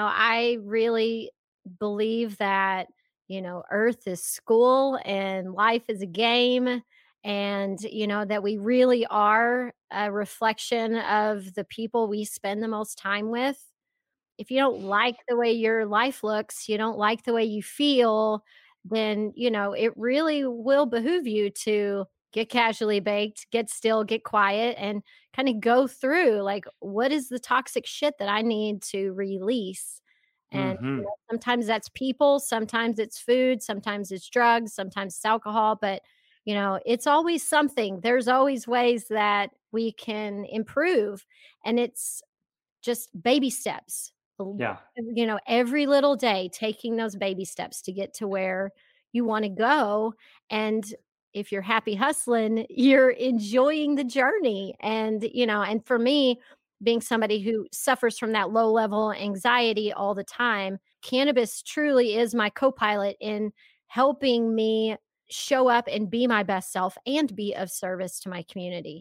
Speaker 4: I really believe that, Earth is school and life is a game. And, that we really are a reflection of the people we spend the most time with. If you don't like the way your life looks, you don't like the way you feel, then, it really will behoove you to get casually baked, get still, get quiet, and kind of go through like, what is the toxic shit that I need to release? And sometimes that's people, sometimes it's food, sometimes it's drugs, sometimes it's alcohol, but it's always something. There's always ways that we can improve, and it's just baby steps.
Speaker 3: Yeah.
Speaker 4: Every little day, taking those baby steps to get to where you want to go. And if you're happy hustling, you're enjoying the journey. And, and for me, being somebody who suffers from that low level anxiety all the time, cannabis truly is my co-pilot in helping me show up and be my best self and be of service to my community.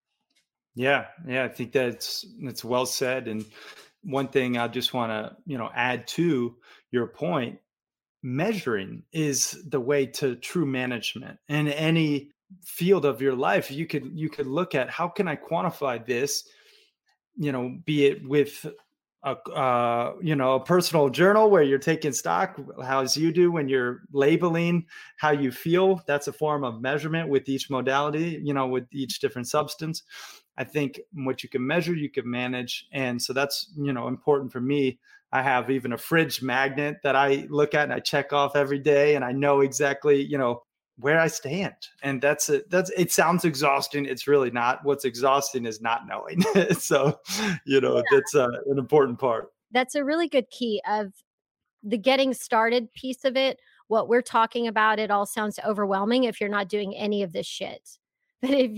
Speaker 3: Yeah. I think that's well said. And one thing I just want to, add to your point, measuring is the way to true management. In any field of your life, you could look at, how can I quantify this, be it with a personal journal where you're taking stock, as you do when you're labeling how you feel. That's a form of measurement with each modality, with each different substance. I think what you can measure, you can manage. And so that's, important for me. I have even a fridge magnet that I look at and I check off every day, and I know exactly, where I stand. And it sounds exhausting. It's really not. What's exhausting is not knowing. So, that's an important part.
Speaker 4: That's a really good key of the getting started piece of it. what we're talking about, it all sounds overwhelming if you're not doing any of this shit. But if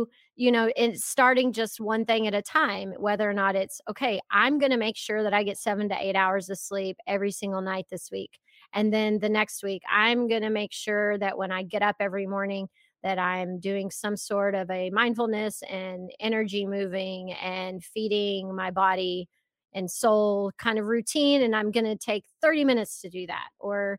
Speaker 4: it's starting just one thing at a time, whether or not it's, okay, I'm going to make sure that I get 7 to 8 hours of sleep every single night this week. And then the next week, I'm going to make sure that when I get up every morning, that I'm doing some sort of a mindfulness and energy moving and feeding my body and soul kind of routine. And I'm going to take 30 minutes to do that. Or,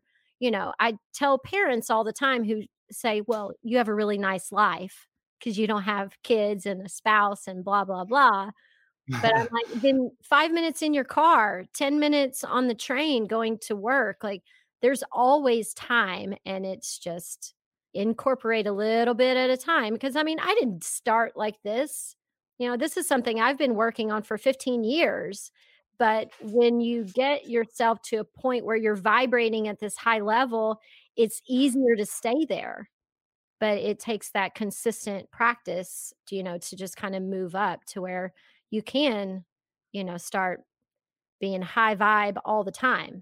Speaker 4: I tell parents all the time who say, well, you have a really nice life because you don't have kids and a spouse and blah, blah, blah. But I'm like, then 5 minutes in your car, 10 minutes on the train going to work, like there's always time. And it's just incorporate a little bit at a time. Because I didn't start like this. This is something I've been working on for 15 years. But when you get yourself to a point where you're vibrating at this high level, it's easier to stay there. But it takes that consistent practice, to just kind of move up to where you can, start being high vibe all the time.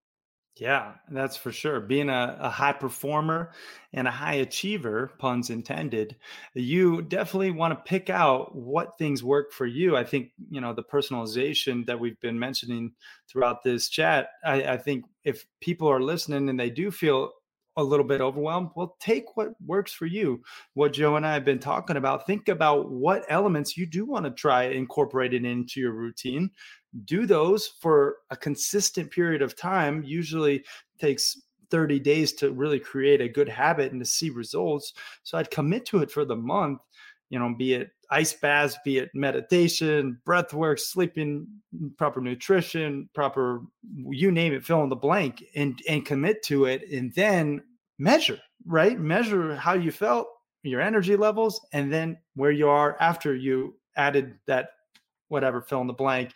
Speaker 3: Yeah, that's for sure. Being a high performer and a high achiever, puns intended, you definitely want to pick out what things work for you. I think, the personalization that we've been mentioning throughout this chat, I think if people are listening and they do feel a little bit overwhelmed, well, take what works for you. What Joe and I have been talking about, think about what elements you do want to try incorporating into your routine. Do those for a consistent period of time. Usually takes 30 days to really create a good habit and to see results. So I'd commit to it for the month, be it ice baths, be it meditation, breath work, sleeping, proper nutrition, proper, you name it, fill in the blank, and commit to it. And then measure, right? Measure how you felt, your energy levels, and then where you are after you added that whatever, fill in the blank,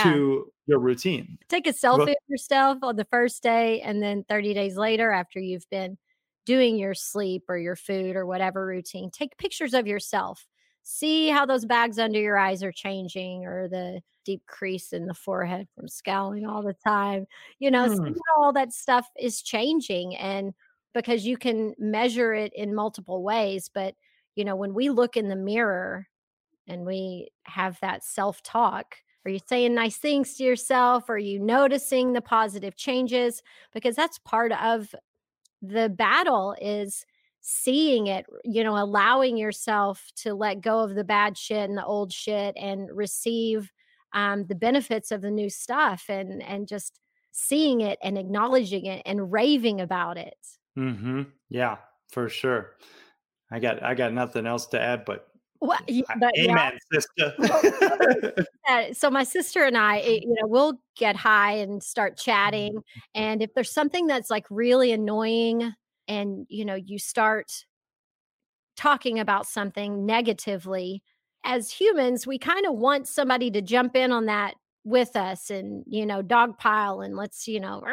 Speaker 3: to your routine.
Speaker 4: Take a selfie of yourself on the first day, and then 30 days later, after you've been doing your sleep or your food or whatever routine, take pictures of yourself. See how those bags under your eyes are changing, or the deep crease in the forehead from scowling all the time. See how all that stuff is changing. And because you can measure it in multiple ways. But, when we look in the mirror and we have that self-talk, are you saying nice things to yourself? Are you noticing the positive changes? Because that's part of the battle, is seeing it, allowing yourself to let go of the bad shit and the old shit and receive the benefits of the new stuff, and just seeing it and acknowledging it and raving about it.
Speaker 3: Mm-hmm. Yeah, for sure. I got nothing else to add, but amen, sister.
Speaker 4: So my sister and I, we'll get high and start chatting. And if there's something that's like really annoying, and, you start talking about something negatively, as humans, we kind of want somebody to jump in on that with us and, dogpile, and let's,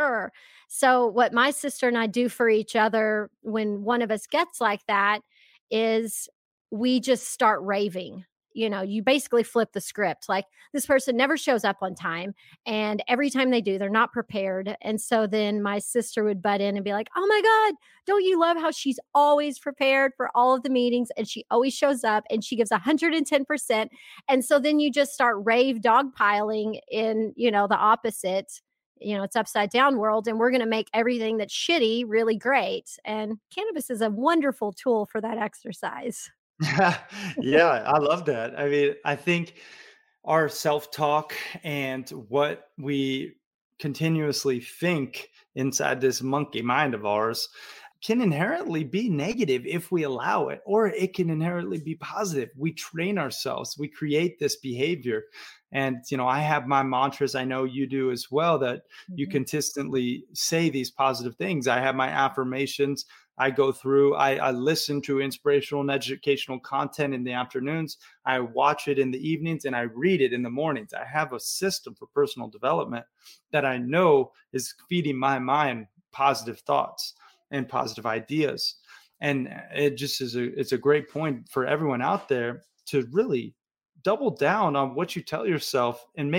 Speaker 4: So what my sister and I do for each other when one of us gets like that is we just start raving. You basically flip the script. Like, this person never shows up on time, and every time they do, they're not prepared. And so then my sister would butt in and be like, oh my God, don't you love how she's always prepared for all of the meetings, and she always shows up and she gives 110%. And so then you just start rave dogpiling in, the opposite, it's upside down world, and we're going to make everything that's shitty really great. And cannabis is a wonderful tool for that exercise.
Speaker 3: Yeah, I love that. I think our self-talk and what we continuously think inside this monkey mind of ours can inherently be negative if we allow it, or it can inherently be positive. We train ourselves, we create this behavior. And, I have my mantras. I know you do as well, that you consistently say these positive things. I have my affirmations. I go through, I listen to inspirational and educational content in the afternoons. I watch it in the evenings, and I read it in the mornings. I have a system for personal development that I know is feeding my mind positive thoughts and positive ideas. And it just it's a great point for everyone out there to really double down on what you tell yourself and make it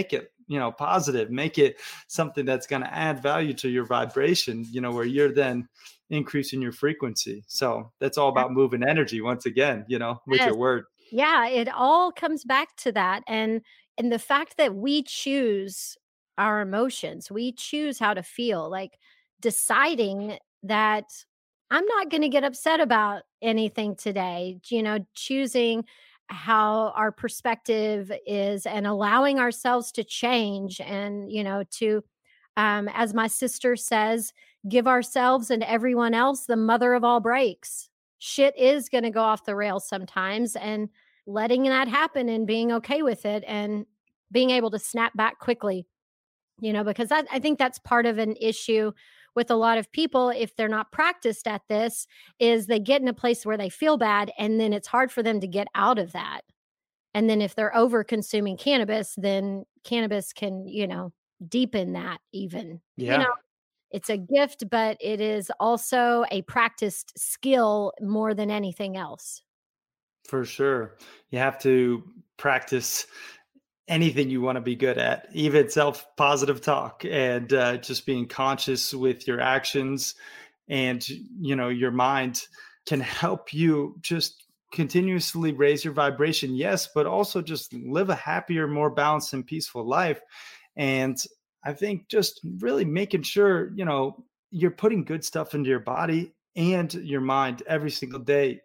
Speaker 3: positive, make it something that's going to add value to your vibration, where you're then increasing your frequency. So that's all about moving energy once again, with
Speaker 4: Yes.
Speaker 3: your word.
Speaker 4: Yeah, it all comes back to that. And the fact that we choose our emotions, we choose how to feel, like deciding that I'm not going to get upset about anything today, choosing how our perspective is and allowing ourselves to change and, to, as my sister says, give ourselves and everyone else the mother of all breaks. Shit is going to go off the rails sometimes, and letting that happen and being okay with it and being able to snap back quickly, because I think that's part of an issue with a lot of people if they're not practiced at this, is they get in a place where they feel bad and then it's hard for them to get out of that. And then if they're over consuming cannabis, then cannabis can, deepen that even.
Speaker 3: Yeah.
Speaker 4: It's a gift, but it is also a practiced skill more than anything else.
Speaker 3: For sure. You have to practice anything you want to be good at, even self-positive talk, and just being conscious with your actions, and your mind can help you just continuously raise your vibration, yes, but also just live a happier, more balanced and peaceful life. And I think just really making sure you're putting good stuff into your body and your mind every single day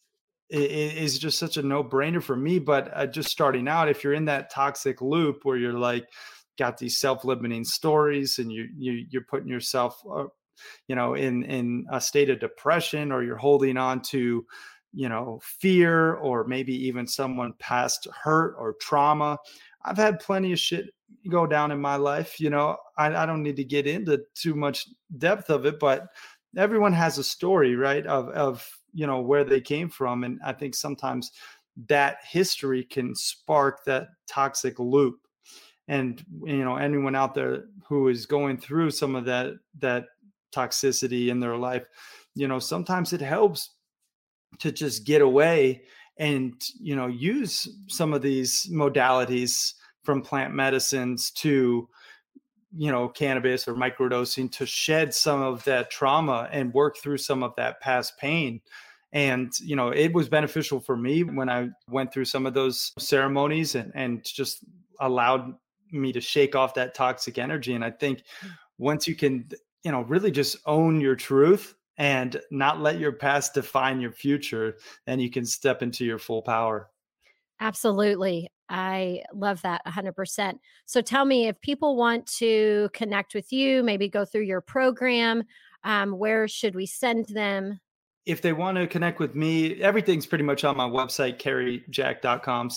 Speaker 3: is just such a no-brainer for me. But just starting out, if you're in that toxic loop where you're like got these self-limiting stories and you're putting yourself in a state of depression, or you're holding on to fear, or maybe even someone past hurt or trauma. I've had plenty of shit go down in my life. I don't need to get into too much depth of it, but everyone has a story, right, of where they came from. And I think sometimes that history can spark that toxic loop. And anyone out there who is going through some of that toxicity in their life, sometimes it helps to just get away and use some of these modalities, from plant medicines to cannabis or microdosing, to shed some of that trauma and work through some of that past pain. And it was beneficial for me when I went through some of those ceremonies and just allowed me to shake off that toxic energy. And I think once you can really just own your truth and not let your past define your future, then you can step into your full power.
Speaker 4: Absolutely. I love that 100%. So tell me, if people want to connect with you, maybe go through your program, where should we send them?
Speaker 3: If they want to connect with me, everything's pretty much on my website, caryjack.com,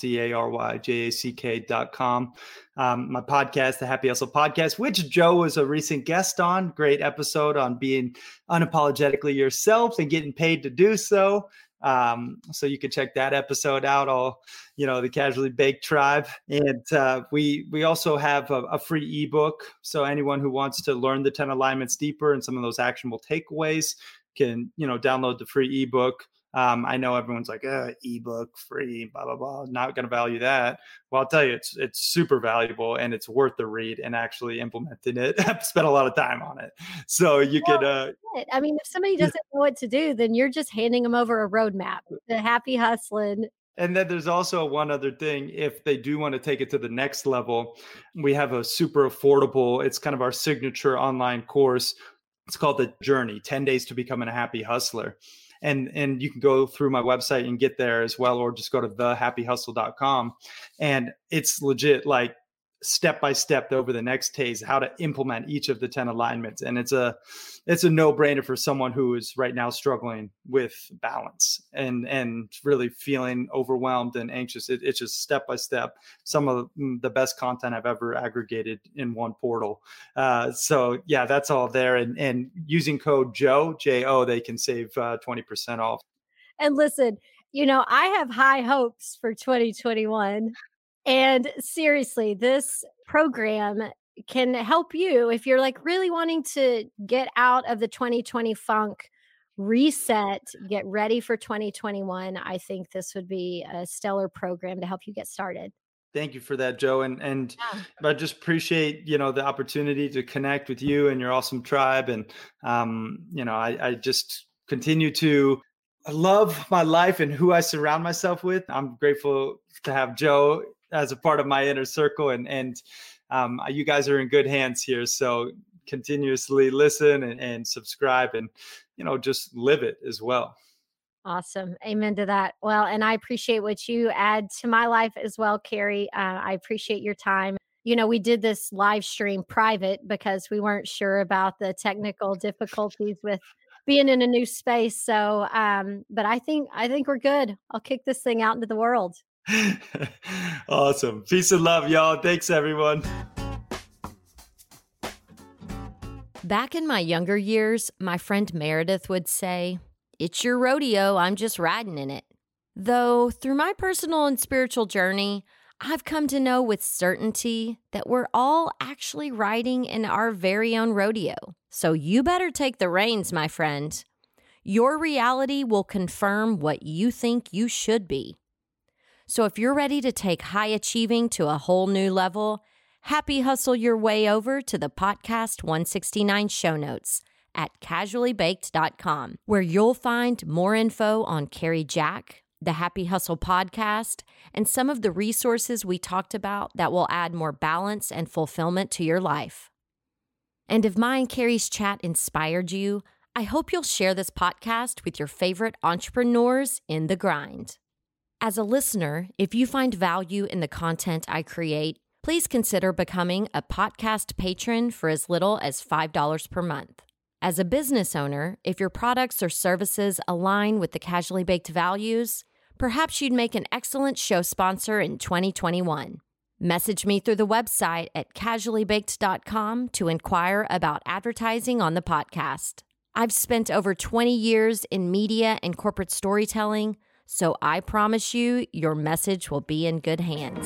Speaker 3: CARYJACK.com. My podcast, the Happy Hustle Podcast, which Joe was a recent guest on. Great episode on being unapologetically yourself and getting paid to do so. So you can check that episode out, all, the Casually Baked tribe. And we also have a free ebook. So anyone who wants to learn the 10 alignments deeper and some of those actionable takeaways can, download the free ebook. I know everyone's like, ebook free, blah, blah, blah. Not going to value that. Well, I'll tell you, it's super valuable and it's worth the read and actually implementing it. I've spent a lot of time on it. So you could,
Speaker 4: I mean, if somebody doesn't know what to do, then you're just handing them over a roadmap, the Happy Hustling.
Speaker 3: And then there's also one other thing. If they do want to take it to the next level, we have a super affordable, it's kind of our signature online course. It's called The Journey, 10 Days to Becoming a Happy Hustler. And you can go through my website and get there as well, or just go to thehappyhustle.com. And it's legit like step by step over the next days, how to implement each of the 10 alignments. And it's a no-brainer for someone who is right now struggling with balance and really feeling overwhelmed and anxious. It's just step by step, some of the best content I've ever aggregated in one portal. So yeah, that's all there. And using code Joe, J-O, they can save 20% off.
Speaker 4: And listen, I have high hopes for 2021. And seriously, this program can help you if you're like really wanting to get out of the 2020 funk, reset, get ready for 2021. I think this would be a stellar program to help you get started.
Speaker 3: Thank you for that, Joe. And
Speaker 4: Yeah.
Speaker 3: I just appreciate, the opportunity to connect with you and your awesome tribe. And, I just continue to love my life and who I surround myself with. I'm grateful to have Joe as a part of my inner circle, and you guys are in good hands here. So continuously listen and subscribe and, just live it as well.
Speaker 4: Awesome. Amen to that. Well, and I appreciate what you add to my life as well, Carrie. I appreciate your time. We did this live stream private because we weren't sure about the technical difficulties with being in a new space. So, but I think we're good. I'll kick this thing out into the world.
Speaker 3: Awesome. Peace and love, y'all. Thanks, everyone.
Speaker 1: Back in my younger years, my friend Meredith would say, "It's your rodeo, I'm just riding in it." Though through my personal and spiritual journey, I've come to know with certainty that we're all actually riding in our very own rodeo. So you better take the reins, my friend. Your reality will confirm what you think you should be. So if you're ready to take high achieving to a whole new level, happy hustle your way over to the Podcast 169 show notes at casuallybaked.com, where you'll find more info on Carrie Jack, the Happy Hustle podcast, and some of the resources we talked about that will add more balance and fulfillment to your life. And if my and Carrie's chat inspired you, I hope you'll share this podcast with your favorite entrepreneurs in the grind. As a listener, if you find value in the content I create, please consider becoming a podcast patron for as little as $5 per month. As a business owner, if your products or services align with the Casually Baked values, perhaps you'd make an excellent show sponsor in 2021. Message me through the website at casuallybaked.com to inquire about advertising on the podcast. I've spent over 20 years in media and corporate storytelling, so I promise you your message will be in good hands.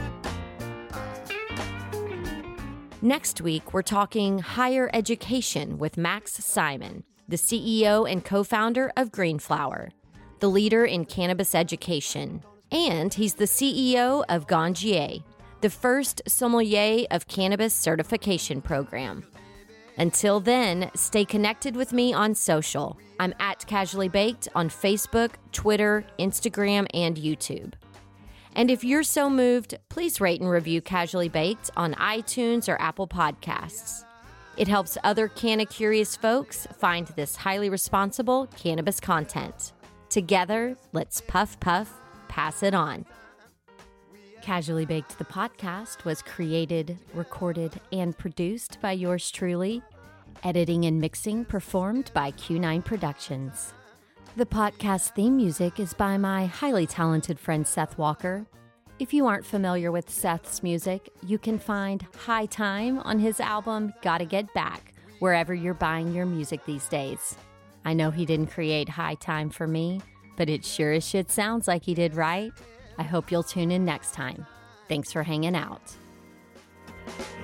Speaker 1: Next week, we're talking higher education with Max Simon, the CEO and co-founder of Greenflower, the leader in cannabis education. And he's the CEO of Ganjier, the first sommelier of cannabis certification program. Until then, stay connected with me on social. I'm at Casually Baked on Facebook, Twitter, Instagram, and YouTube. And if you're so moved, please rate and review Casually Baked on iTunes or Apple Podcasts. It helps other canna-curious folks find this highly responsible cannabis content. Together, let's puff, pass it on. Casually Baked, the podcast, was created, recorded, and produced by yours truly. Editing and mixing performed by Q9 Productions. The podcast theme music is by my highly talented friend Seth Walker. If you aren't familiar with Seth's music, you can find High Time on his album Gotta Get Back, wherever you're buying your music these days. I know he didn't create High Time for me, but it sure as shit sounds like he did, right? I hope you'll tune in next time. Thanks for hanging out.